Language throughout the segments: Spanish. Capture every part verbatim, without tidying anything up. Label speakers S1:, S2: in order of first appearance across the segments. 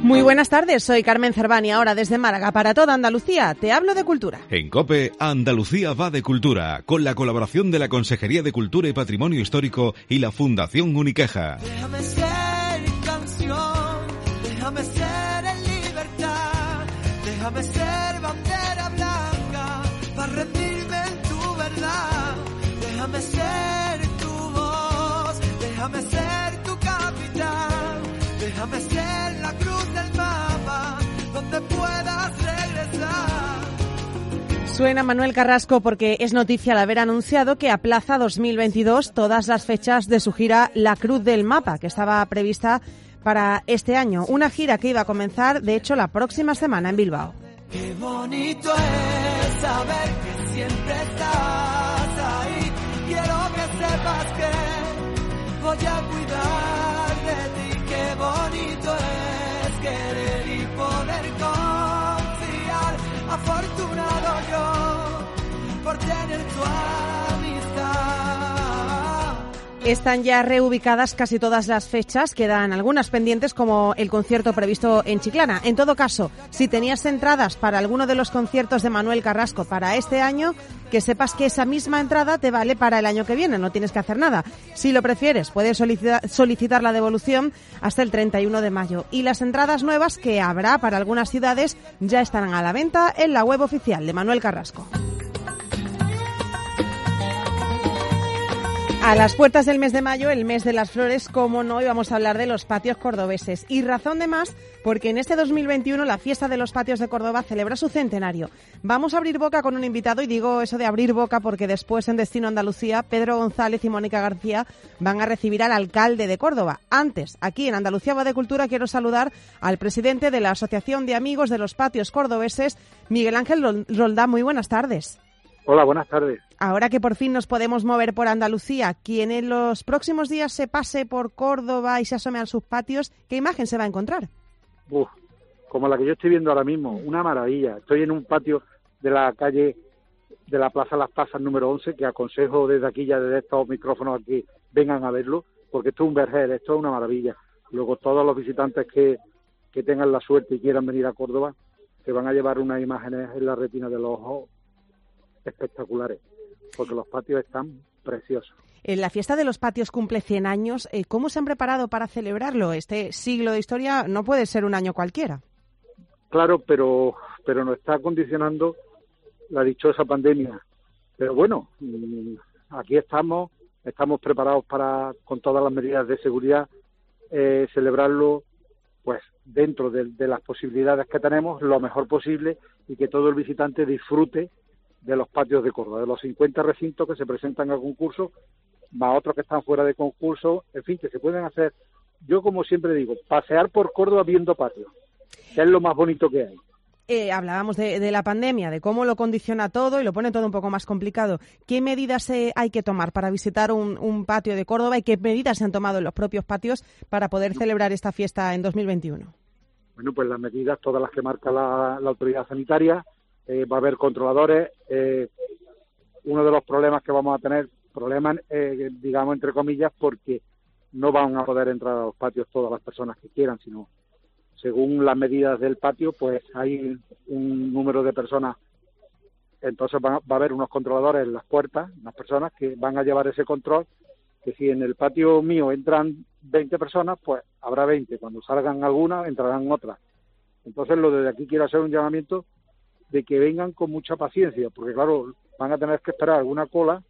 S1: Muy buenas tardes, soy Carmen Cervani, ahora desde Málaga para toda Andalucía. Te hablo de cultura.
S2: En COPE, Andalucía va de cultura, con la colaboración de la Consejería de Cultura y Patrimonio Histórico y la Fundación Uniqueja.
S3: Déjame ser canción, déjame ser en libertad, déjame ser bandera blanca, para rendirme en tu verdad. Déjame ser tu voz, déjame ser tu capital, déjame ser la cruz del mapa, donde puedas regresar.
S1: Suena Manuel Carrasco porque es noticia al haber anunciado que aplaza dos mil veintidós todas las fechas de su gira La Cruz del Mapa, que estaba prevista para este año. Una gira que iba a comenzar, de hecho, la próxima semana en Bilbao.
S3: Qué bonito es saber que siempre estás ahí. Quiero que sepas que voy a cuidar de ti. Qué bonito es querer y poder confiar. Afortunado yo por tener tu amistad.
S1: Están ya reubicadas casi todas las fechas, quedan algunas pendientes como el concierto previsto en Chiclana. En todo caso, si tenías entradas para alguno de los conciertos de Manuel Carrasco para este año, que sepas que esa misma entrada te vale para el año que viene, no tienes que hacer nada. Si lo prefieres, puedes solicitar, solicitar la devolución hasta el treinta y uno de mayo. Y las entradas nuevas que habrá para algunas ciudades ya estarán a la venta en la web oficial de Manuel Carrasco. A las puertas del mes de mayo, el mes de las flores, como no, íbamos a hablar de los patios cordobeses. Y razón de más, porque en este dos mil veintiuno la fiesta de los patios de Córdoba celebra su centenario. Vamos a abrir boca con un invitado, y digo eso de abrir boca porque después en Destino Andalucía, Pedro González y Mónica García van a recibir al alcalde de Córdoba. Antes, aquí en Andalucía va de Cultura, quiero saludar al presidente de la Asociación de Amigos de los Patios Cordobeses, Miguel Ángel Roldán. Muy buenas tardes.
S4: Hola, buenas tardes.
S1: Ahora que por fin nos podemos mover por Andalucía, quien en los próximos días se pase por Córdoba y se asome a sus patios, ¿qué imagen se va a encontrar?
S4: Uf, como la que yo estoy viendo ahora mismo, una maravilla. Estoy en un patio de la calle de la Plaza Las Pasas número once, que aconsejo desde aquí, ya desde estos micrófonos aquí, vengan a verlo, porque esto es un vergel, esto es una maravilla. Luego todos los visitantes que, que tengan la suerte y quieran venir a Córdoba, se van a llevar unas imágenes en la retina de los ojos espectaculares, porque los patios están preciosos.
S1: La fiesta de los patios cumple cien años. ¿Cómo se han preparado para celebrarlo? Este siglo de historia no puede ser un año cualquiera.
S4: Claro, pero pero nos está condicionando la dichosa pandemia. Pero bueno, aquí estamos, estamos preparados para, con todas las medidas de seguridad, eh, celebrarlo pues dentro de, de las posibilidades que tenemos, lo mejor posible, y que todo el visitante disfrute de los patios de Córdoba, de los cincuenta recintos que se presentan al concurso, más otros que están fuera de concurso, en fin, que se pueden hacer. Yo, como siempre digo, pasear por Córdoba viendo patios, que es lo más bonito que hay.
S1: Eh, hablábamos de, de la pandemia, de cómo lo condiciona todo y lo pone todo un poco más complicado. ¿Qué medidas eh, hay que tomar para visitar un, un patio de Córdoba y qué medidas se han tomado en los propios patios para poder celebrar esta fiesta en dos mil veintiuno?
S4: Bueno, pues las medidas, todas las que marca la, la autoridad sanitaria. Eh, va a haber controladores. Eh, uno de los problemas que vamos a tener, problemas, eh, digamos, entre comillas, porque no van a poder entrar a los patios todas las personas que quieran, sino según las medidas del patio, pues hay un número de personas. Entonces va, va a haber unos controladores en las puertas, las personas que van a llevar ese control, que si en el patio mío entran veinte personas, pues habrá veinte. Cuando salgan algunas, entrarán otras. Entonces, lo de aquí quiero hacer un llamamiento de que vengan con mucha paciencia, porque claro, van a tener que esperar alguna cola,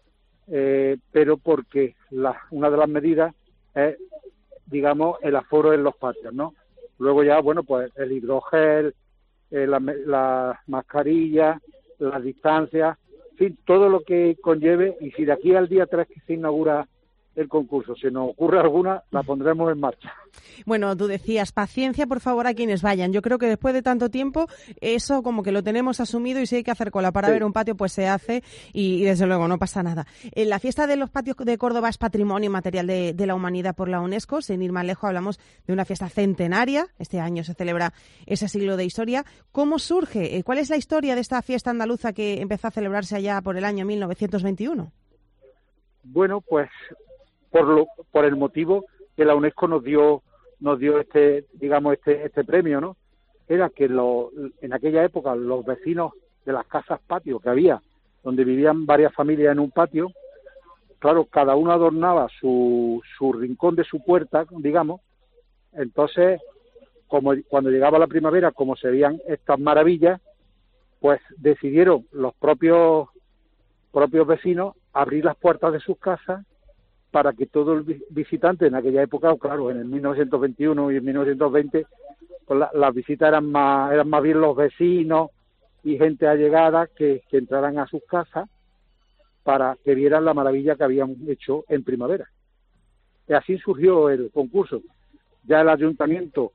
S4: eh, pero porque la, una de las medidas es, digamos, el aforo en los patios, ¿no? Luego ya, bueno, pues el hidrogel, eh, la, la mascarilla, las distancias, en fin, todo lo que conlleve, y si de aquí al día tres que se inaugura el concurso, si nos ocurre alguna, la pondremos en marcha.
S1: Bueno, tú decías, paciencia, por favor, a quienes vayan. Yo creo que después de tanto tiempo, eso como que lo tenemos asumido, y si hay que hacer cola para sí. ver un patio, pues se hace, y, y desde luego no pasa nada. En la fiesta de los patios de Córdoba es Patrimonio Material de, de la Humanidad por la UNESCO. Sin ir más lejos, hablamos de una fiesta centenaria. Este año se celebra ese siglo de historia. ¿Cómo surge? ¿Cuál es la historia de esta fiesta andaluza que empezó a celebrarse allá por el año mil novecientos veintiuno?
S4: Bueno, pues por lo por el motivo que la UNESCO nos dio nos dio este, digamos, este, este premio, ¿no? Era que lo, en aquella época los vecinos de las casas patio que había, donde vivían varias familias en un patio, claro, cada uno adornaba su, su rincón de su puerta, digamos. Entonces, como cuando llegaba la primavera, como se veían estas maravillas, pues decidieron los propios propios vecinos abrir las puertas de sus casas para que todo el visitante en aquella época, claro, en el mil novecientos veintiuno y en mil novecientos veinte, pues la, las visitas eran más eran más bien los vecinos y gente allegada que, que entraran a sus casas para que vieran la maravilla que habían hecho en primavera. Y así surgió el concurso. Ya el ayuntamiento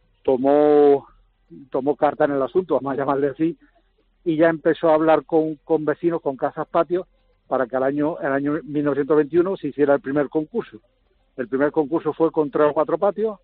S4: tomó tomó carta en el asunto, vamos a llamarle así, y ya empezó a hablar con, con vecinos, con casas patios, para que al año, el año mil novecientos veintiuno se hiciera el primer concurso. El primer concurso fue con tres o cuatro patios,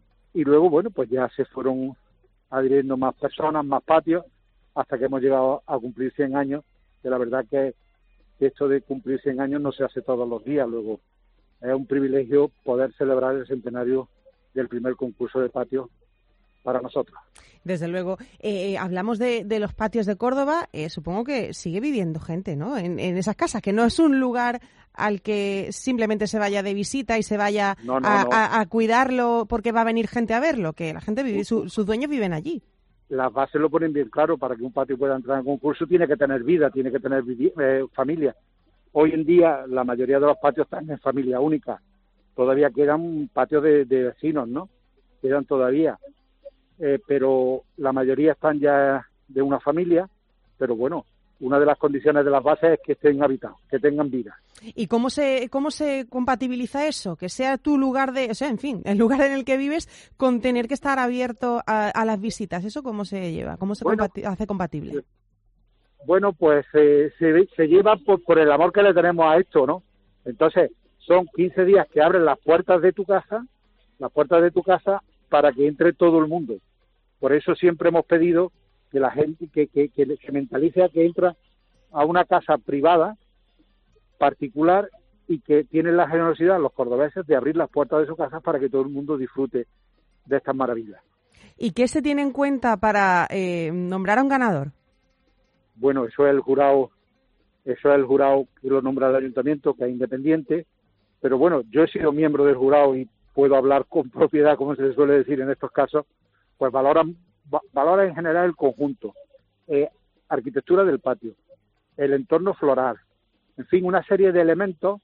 S4: y luego, bueno, pues ya se fueron adhiriendo más personas, más patios, hasta que hemos llegado a cumplir cien años, que la verdad que esto de cumplir cien años no se hace todos los días. Luego es un privilegio poder celebrar el centenario del primer concurso de patio para nosotros.
S1: Desde luego. Eh, hablamos de, de los patios de Córdoba, eh, supongo que sigue viviendo gente, ¿no?, en, en esas casas, que no es un lugar al que simplemente se vaya de visita y se vaya
S4: no, no,
S1: a,
S4: no.
S1: A, a cuidarlo porque va a venir gente a verlo, que la gente vive, su, sus dueños viven allí.
S4: Las bases lo ponen bien claro. Para que un patio pueda entrar en concurso tiene que tener vida, tiene que tener eh, familia. Hoy en día la mayoría de los patios están en familia única. Todavía quedan patios de, de vecinos, ¿no? Quedan todavía. Eh, pero la mayoría están ya de una familia, pero bueno, una de las condiciones de las bases es que estén habitados, que tengan vida.
S1: ¿Y cómo se cómo se compatibiliza eso? Que sea tu lugar de, o sea, en fin, el lugar en el que vives, con tener que estar abierto a, a las visitas. ¿Eso cómo se lleva? ¿Cómo se
S4: bueno,
S1: compati- hace compatible?
S4: Bueno, pues eh, se, se lleva por, por el amor que le tenemos a esto, ¿no? Entonces, son quince días que abren las puertas de tu casa, las puertas de tu casa, para que entre todo el mundo. Por eso siempre hemos pedido que la gente que, que, que se mentalice a que entra a una casa privada, particular, y que tienen la generosidad los cordobeses de abrir las puertas de su casa para que todo el mundo disfrute de estas maravillas.
S1: ¿Y qué se tiene en cuenta para eh, nombrar a un ganador?
S4: Bueno, eso es el jurado, eso es el jurado que lo nombra el ayuntamiento, que es independiente, pero bueno, yo he sido miembro del jurado y puedo hablar con propiedad, como se suele decir en estos casos. Pues valoran, va, valora en general el conjunto, eh, arquitectura del patio, el entorno floral, en fin, una serie de elementos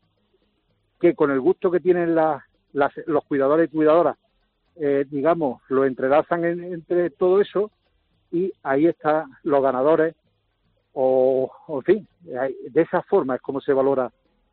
S4: que con el gusto que tienen la, las, los cuidadores y cuidadoras, eh, digamos, lo entrelazan en, entre todo eso, y ahí están los ganadores, o, o en fin, de esa forma es como se valora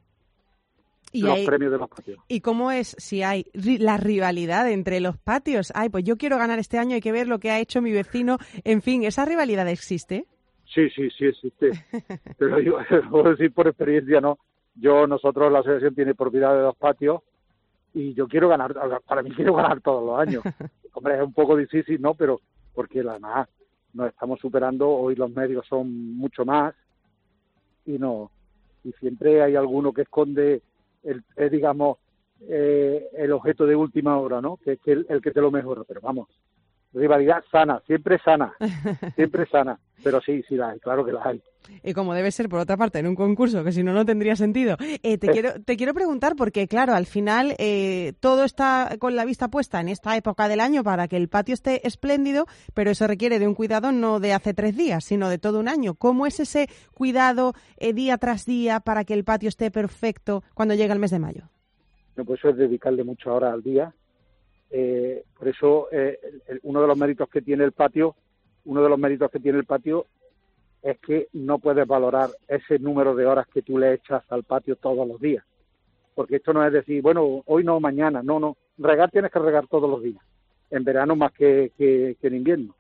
S1: Y
S4: los
S1: hay,
S4: premios de los patios.
S1: ¿Y cómo es si hay ri- la rivalidad entre los patios? Ay, pues yo quiero ganar este año, hay que ver lo que ha hecho mi vecino. En fin, ¿esa rivalidad existe?
S4: Sí, sí, sí existe. Te lo digo, te lo puedo decir por experiencia, ¿no? Yo, nosotros, la asociación tiene propiedad de dos patios y yo quiero ganar, para mí quiero ganar todos los años. Hombre, es un poco difícil, ¿no? Pero porque además nos estamos superando, hoy los medios son mucho más y no, y siempre hay alguno que esconde el, es, digamos, eh, el objeto de última hora, ¿no? Que es el, el que te lo mejora, pero vamos, rivalidad sana, siempre sana, siempre sana, pero sí, sí la hay, claro que la hay.
S1: Y como debe ser, por otra parte, en un concurso, que si no, no tendría sentido. Eh, te,
S4: Eh.
S1: quiero, te quiero preguntar, porque claro, al final eh, todo está con la vista puesta en esta época del año para que el patio esté espléndido, pero eso requiere de un cuidado no de hace tres días, sino de todo un año. ¿Cómo es ese cuidado eh, día tras día para que el patio esté perfecto cuando llega el mes de mayo?
S4: No, pues eso es dedicarle muchas horas al día. Eh, por eso, eh, el, uno de los méritos que tiene el patio, uno de los méritos que tiene el patio es que no puedes valorar ese número de horas que tú le echas al patio todos los días. Porque esto no es decir, bueno, hoy no, mañana. No, no. Regar tienes que regar todos los días. En verano más que, que, que en invierno.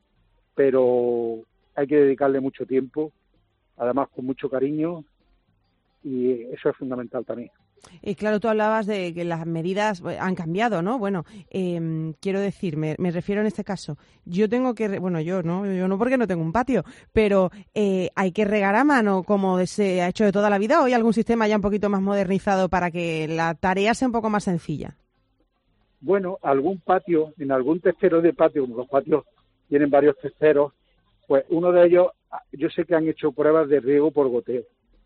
S4: Pero hay que dedicarle mucho tiempo, además con mucho cariño, y eso es fundamental también.
S1: Y claro, tú hablabas de que las medidas han cambiado, ¿no? Bueno, eh, quiero decir, me, me refiero en este caso, yo tengo que, bueno, yo no, yo no porque no tengo un patio, pero eh, hay que regar a mano como se ha hecho de toda la vida, ¿o hay algún sistema ya un poquito más modernizado para que la tarea sea un poco más sencilla?
S4: Bueno, algún patio, en algún testero de patio, como los patios tienen varios testeros, pues uno de ellos, yo sé que han hecho pruebas de riego por goteo,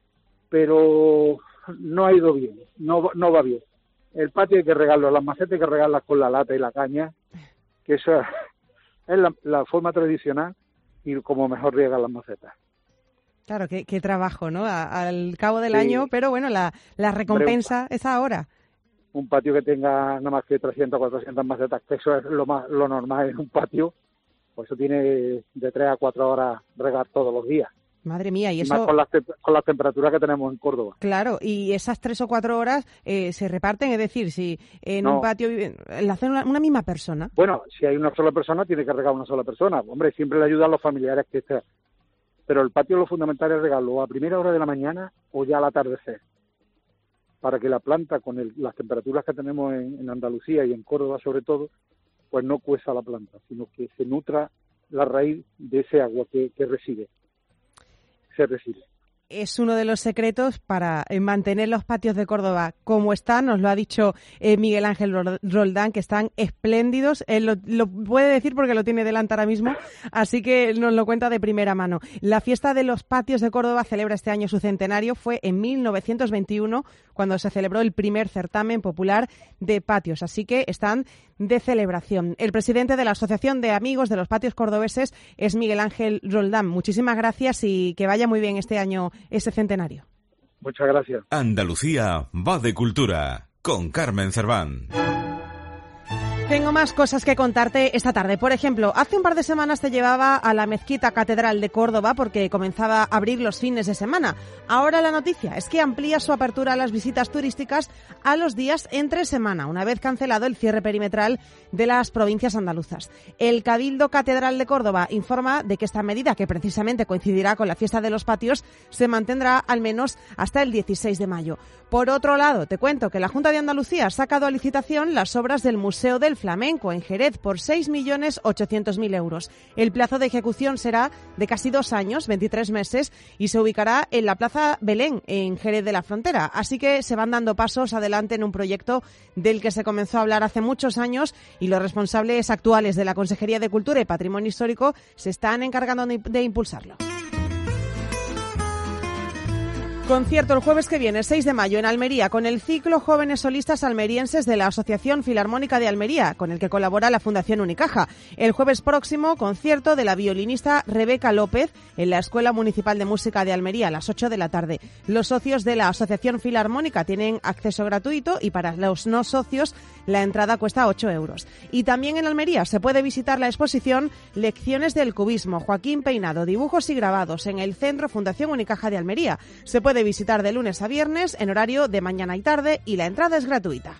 S4: pero no ha ido bien, no, no va bien. El patio hay que regarlo, las macetas hay que regarlas con la lata y la caña, que eso es la, la forma tradicional y como mejor riegan las macetas.
S1: Claro, qué, qué trabajo, ¿no? A, al cabo del
S4: Sí.
S1: año, pero bueno, la, la recompensa es ahora.
S4: Un patio que tenga nada más que trescientas, cuatrocientas macetas, que eso es lo más lo normal en un patio, pues eso tiene de tres a cuatro horas regar todos los días.
S1: Madre mía, y
S4: Y
S1: eso...
S4: más con las, te- con las temperaturas que tenemos en Córdoba.
S1: Claro, y esas tres o cuatro horas eh, se reparten, es decir, si en
S4: No.
S1: un patio vive, la hace una, una misma persona.
S4: Bueno, si hay una sola persona, tiene que regar una sola persona. Hombre, siempre le ayudan los familiares que estén. Pero el patio lo fundamental es regarlo a primera hora de la mañana o ya al atardecer, para que la planta, con el, las temperaturas que tenemos en, en Andalucía y en Córdoba sobre todo, pues no cueza la planta, sino que se nutra la raíz de ese agua que, que recibe. Se recibe.
S1: Es uno de los secretos para eh, mantener los patios de Córdoba como están. Nos lo ha dicho eh, Miguel Ángel Roldán, que están espléndidos. Él lo, lo puede decir porque lo tiene delante ahora mismo, así que nos lo cuenta de primera mano. La fiesta de los patios de Córdoba celebra este año su centenario. Fue en mil novecientos veintiuno cuando se celebró el primer certamen popular de patios, así que están de celebración. El presidente de la Asociación de Amigos de los Patios Cordobeses es Miguel Ángel Roldán. Muchísimas gracias y que vaya muy bien este año ese centenario.
S4: Muchas gracias.
S2: Andalucía va de cultura con Carmen Cerván.
S1: Tengo más cosas que contarte esta tarde. Por ejemplo, hace un par de semanas te llevaba a la Mezquita Catedral de Córdoba porque comenzaba a abrir los fines de semana. Ahora la noticia es que amplía su apertura a las visitas turísticas a los días entre semana, una vez cancelado el cierre perimetral de las provincias andaluzas. El Cabildo Catedral de Córdoba informa de que esta medida, que precisamente coincidirá con la fiesta de los patios, se mantendrá al menos hasta el dieciséis de mayo. Por otro lado, te cuento que la Junta de Andalucía ha sacado a licitación las obras del Museo del Flamenco en Jerez por seis millones ochocientos mil euros. El plazo de ejecución será de casi dos años, veintitrés meses, y se ubicará en la Plaza Belén, en Jerez de la Frontera. Así que se van dando pasos adelante en un proyecto del que se comenzó a hablar hace muchos años y los responsables actuales de la Consejería de Cultura y Patrimonio Histórico se están encargando de, de impulsarlo. Concierto el jueves que viene, seis de mayo, en Almería, con el ciclo Jóvenes Solistas Almerienses de la Asociación Filarmónica de Almería, con el que colabora la Fundación Unicaja. El jueves próximo, concierto de la violinista Rebeca López en la Escuela Municipal de Música de Almería a las ocho de la tarde. Los socios de la Asociación Filarmónica tienen acceso gratuito y para los no socios la entrada cuesta ocho euros. Y también en Almería se puede visitar la exposición Lecciones del Cubismo, Joaquín Peinado, dibujos y grabados, en el Centro Fundación Unicaja de Almería. Se puede visitar de lunes a viernes en horario de mañana y tarde y la entrada es gratuita.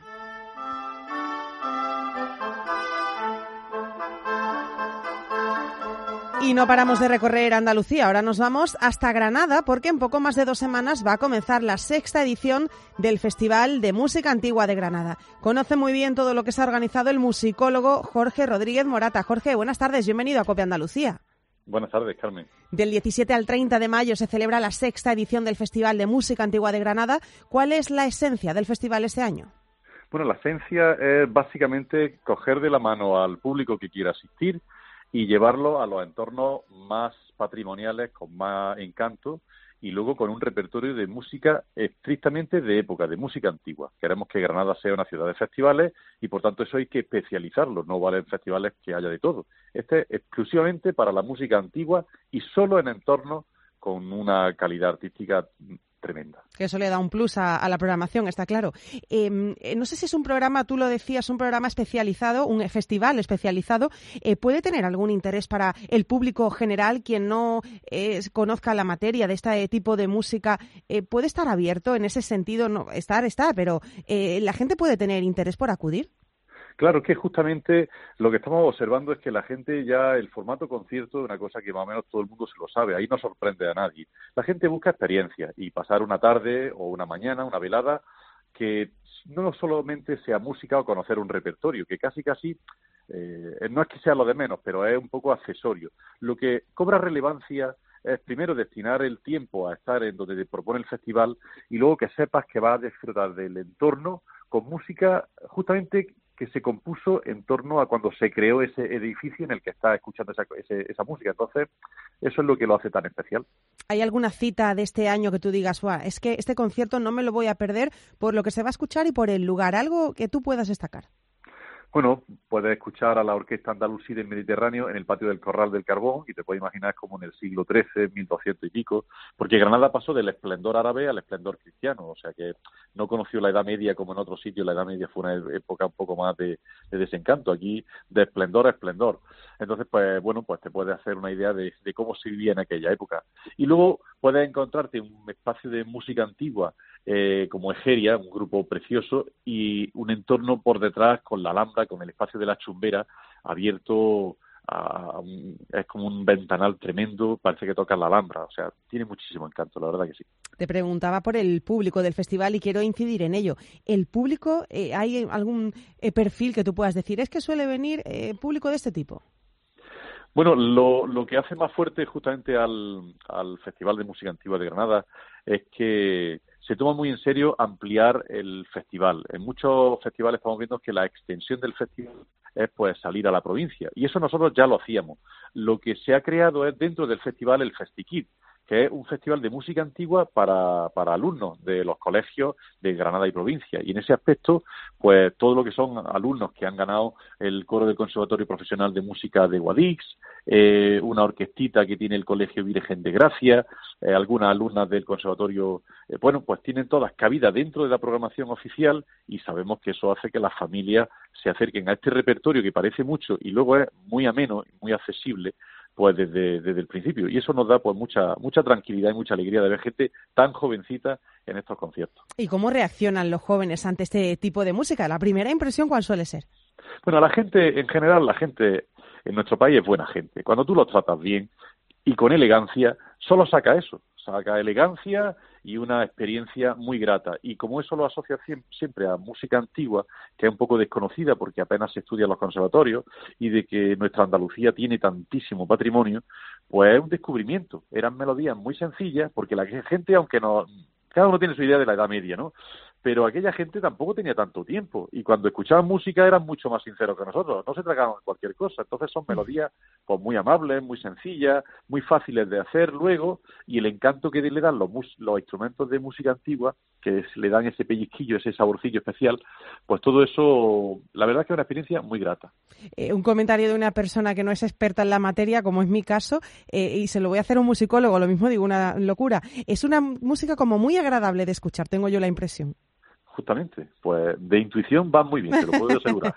S1: Y no paramos de recorrer Andalucía, ahora nos vamos hasta Granada porque en poco más de dos semanas va a comenzar la sexta edición del Festival de Música Antigua de Granada. Conoce muy bien todo lo que se ha organizado el musicólogo Jorge Rodríguez Morata. Jorge, buenas tardes, bienvenido a COPE Andalucía.
S5: Buenas tardes, Carmen.
S1: Del diecisiete al treinta de mayo se celebra la sexta edición del Festival de Música Antigua de Granada. ¿Cuál es la esencia del festival este año?
S5: Bueno, la esencia es básicamente coger de la mano al público que quiera asistir y llevarlo a los entornos más patrimoniales, con más encanto, y luego con un repertorio de música estrictamente de época, de música antigua. Queremos que Granada sea una ciudad de festivales y, por tanto, eso hay que especializarlo. No valen festivales que haya de todo. Este es exclusivamente para la música antigua y solo en entornos con una calidad artística tremenda.
S1: Que eso le da un plus a, a la programación, está claro. Eh, no sé si es un programa, tú lo decías, un programa especializado, un festival especializado. Eh, ¿Puede tener algún interés para el público general, quien no eh, conozca la materia de este tipo de música? Eh, ¿Puede estar abierto en ese sentido? No, estar, está, pero eh, ¿la gente puede tener interés por acudir?
S5: Claro, que justamente lo que estamos observando es que la gente ya, el formato concierto es una cosa que más o menos todo el mundo se lo sabe, ahí no sorprende a nadie. La gente busca experiencia y pasar una tarde o una mañana, una velada, que no solamente sea música o conocer un repertorio, que casi casi, eh, no es que sea lo de menos, pero es un poco accesorio. Lo que cobra relevancia es primero destinar el tiempo a estar en donde te propone el festival y luego que sepas que vas a disfrutar del entorno con música justamente que se compuso en torno a cuando se creó ese edificio en el que está escuchando esa, ese, esa música. Entonces, eso es lo que lo hace tan especial.
S1: ¿Hay alguna cita de este año que tú digas, Buah, es que este concierto no me lo voy a perder por lo que se va a escuchar y por el lugar? Algo que tú puedas destacar.
S5: Bueno, puedes escuchar a la Orquesta Andalusí del Mediterráneo en el patio del Corral del Carbón, y te puedes imaginar como en el siglo trece, mil doscientos y pico, porque Granada pasó del esplendor árabe al esplendor cristiano, o sea que no conoció la Edad Media como en otros sitios. La Edad Media fue una época un poco más de, de desencanto, aquí de esplendor a esplendor. Entonces, pues bueno, pues te puedes hacer una idea de, de cómo se vivía en aquella época. Y luego puedes encontrarte un espacio de música antigua, Eh, como Egeria, un grupo precioso, y un entorno por detrás con la Alhambra, con el espacio de la Chumbera abierto, a, a un, es como un ventanal tremendo, parece que toca la Alhambra, o sea, tiene muchísimo encanto, la verdad que sí.
S1: Te preguntaba por el público del festival y quiero incidir en ello. ¿El público, eh, hay algún eh, perfil que tú puedas decir, es que suele venir eh, público de este tipo?
S5: Bueno, lo, lo que hace más fuerte justamente al, al Festival de Música Antigua de Granada es que se toma muy en serio ampliar el festival. En muchos festivales estamos viendo que la extensión del festival es pues salir a la provincia, y eso nosotros ya lo hacíamos. Lo que se ha creado es dentro del festival el FestiKid, que es un festival de música antigua para, para alumnos de los colegios de Granada y provincia. Y en ese aspecto, pues todo lo que son alumnos que han ganado el coro del Conservatorio Profesional de Música de Guadix, eh, una orquestita que tiene el Colegio Virgen de Gracia, eh, algunas alumnas del Conservatorio, eh, bueno, pues tienen todas cabida dentro de la programación oficial, y sabemos que eso hace que las familias se acerquen a este repertorio que parece mucho y luego es muy ameno y muy accesible, pues desde, desde el principio, y eso nos da pues mucha mucha tranquilidad y mucha alegría de ver gente tan jovencita en estos conciertos.
S1: ¿Y cómo reaccionan los jóvenes ante este tipo de música? La primera impresión, ¿cuál suele ser?
S5: Bueno, la gente, en general, la gente en nuestro país es buena gente. Cuando tú los tratas bien y con elegancia, solo saca eso, saca elegancia y una experiencia muy grata. Y como eso lo asocia siempre a música antigua, que es un poco desconocida porque apenas se estudia en los conservatorios, y de que nuestra Andalucía tiene tantísimo patrimonio, pues es un descubrimiento. Eran melodías muy sencillas, porque la gente, aunque no... Cada uno tiene su idea de la Edad Media, ¿no? Pero aquella gente tampoco tenía tanto tiempo, y cuando escuchaban música eran mucho más sinceros que nosotros, no se tragaban cualquier cosa. Entonces son melodías pues muy amables, muy sencillas, muy fáciles de hacer luego, y el encanto que le dan los, mus- los instrumentos de música antigua, que es, le dan ese pellizquillo, ese saborcillo especial, pues todo eso, la verdad es que es una experiencia muy grata.
S1: Eh, un comentario de una persona que no es experta en la materia, como es mi caso, eh, y se lo voy a hacer a un musicólogo, lo mismo digo, una locura. Es una música como muy agradable de escuchar, tengo yo la impresión.
S5: Justamente, pues de intuición va muy bien, te lo puedo asegurar.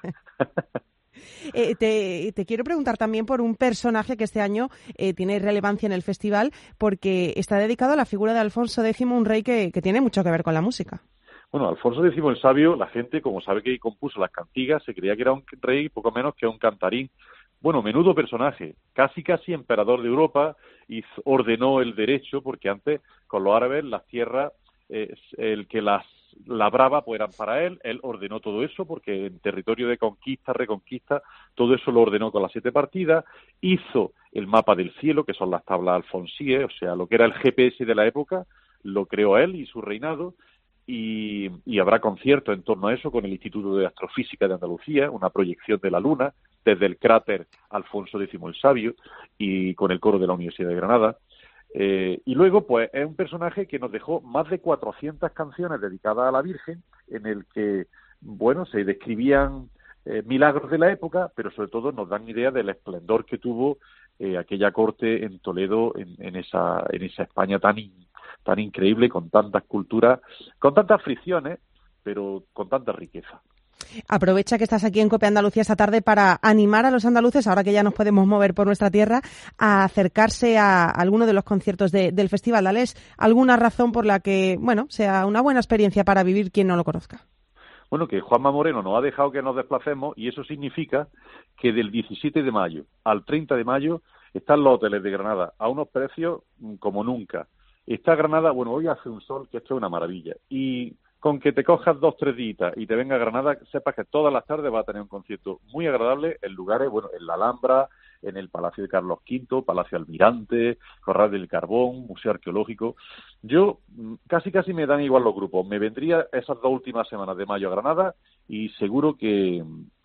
S1: eh, te, te quiero preguntar también por un personaje que este año eh, tiene relevancia en el festival, porque está dedicado a la figura de Alfonso décimo, un rey que, que tiene mucho que ver con la música.
S5: Bueno, Alfonso décimo el Sabio, la gente, como sabe que compuso las cantigas, se creía que era un rey poco menos que un cantarín. Bueno, menudo personaje, casi casi emperador de Europa, y ordenó el derecho, porque antes con los árabes las tierras, eh, el que las labraba pues eran para él. Él ordenó todo eso, porque en territorio de conquista, reconquista, todo eso lo ordenó con las siete partidas. Hizo el mapa del cielo, que son las tablas alfonsíes, o sea, lo que era el G P S de la época, lo creó él y su reinado. Y, y habrá conciertos en torno a eso con el Instituto de Astrofísica de Andalucía, una proyección de la Luna desde el cráter Alfonso décimo el Sabio, y con el coro de la Universidad de Granada. Eh, y luego, pues, es un personaje que nos dejó más de cuatrocientas canciones dedicadas a la Virgen, en el que, bueno, se describían eh, milagros de la época, pero sobre todo nos dan idea del esplendor que tuvo eh, aquella corte en Toledo, en, en esa en esa España tan in, tan increíble, con tantas culturas, con tantas fricciones, pero con tanta riqueza.
S1: Aprovecha que estás aquí en COPE Andalucía esta tarde para animar a los andaluces, ahora que ya nos podemos mover por nuestra tierra, a acercarse a alguno de los conciertos de, del festival. Dales alguna razón por la que, bueno, sea una buena experiencia para vivir quien no lo conozca.
S5: Bueno, que Juanma Moreno nos ha dejado que nos desplacemos, y eso significa que del diecisiete de mayo al treinta de mayo están los hoteles de Granada a unos precios como nunca. Está Granada, bueno, hoy hace un sol que esto es una maravilla, y con que te cojas dos, tres días y te venga a Granada, sepas que todas las tardes va a tener un concierto muy agradable en lugares, bueno, en la Alhambra, en el Palacio de Carlos quinto, Palacio Almirante, Corral del Carbón, Museo Arqueológico. Yo, casi casi me dan igual los grupos. Me vendría esas dos últimas semanas de mayo a Granada, y seguro que,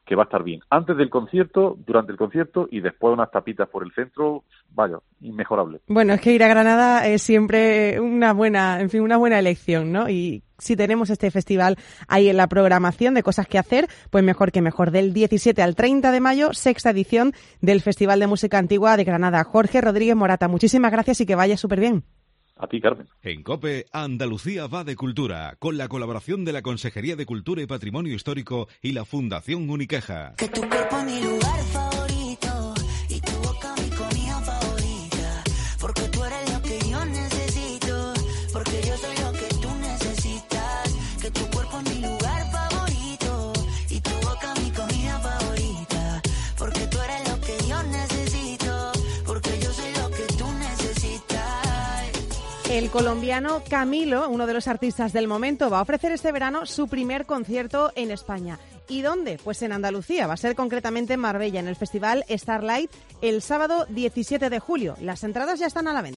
S5: que va a estar bien. Antes del concierto, durante el concierto y después unas tapitas por el centro, vaya, inmejorable.
S1: Bueno, es que ir a Granada es siempre una buena, en fin, una buena elección, ¿no? Y si tenemos este festival ahí en la programación de cosas que hacer, pues mejor que mejor. Del diecisiete al treinta de mayo, sexta edición del Festival de Música Antigua de Granada. Jorge Rodríguez Morata, muchísimas gracias y que vaya súper bien.
S5: A ti, Carmen.
S2: En COPE, Andalucía va de cultura, con la colaboración de la Consejería de Cultura y Patrimonio Histórico y la Fundación Unicaja.
S6: Que tu cuerpo es mi lugar favorito y tu boca mi comida favorita, porque tú eres lo que yo necesito, porque yo soy lo que tú necesitas. Que tu cuerpo es mi lugar favorito y tu boca mi comida favorita, porque tú eres lo que yo necesito, porque yo soy lo que tú necesitas.
S1: El colombiano Camilo, uno de los artistas del momento, va a ofrecer este verano su primer concierto en España. ¿Y dónde? Pues en Andalucía. Va a ser concretamente en Marbella, en el Festival Starlight, el sábado diecisiete de julio. Las entradas ya están a la venta.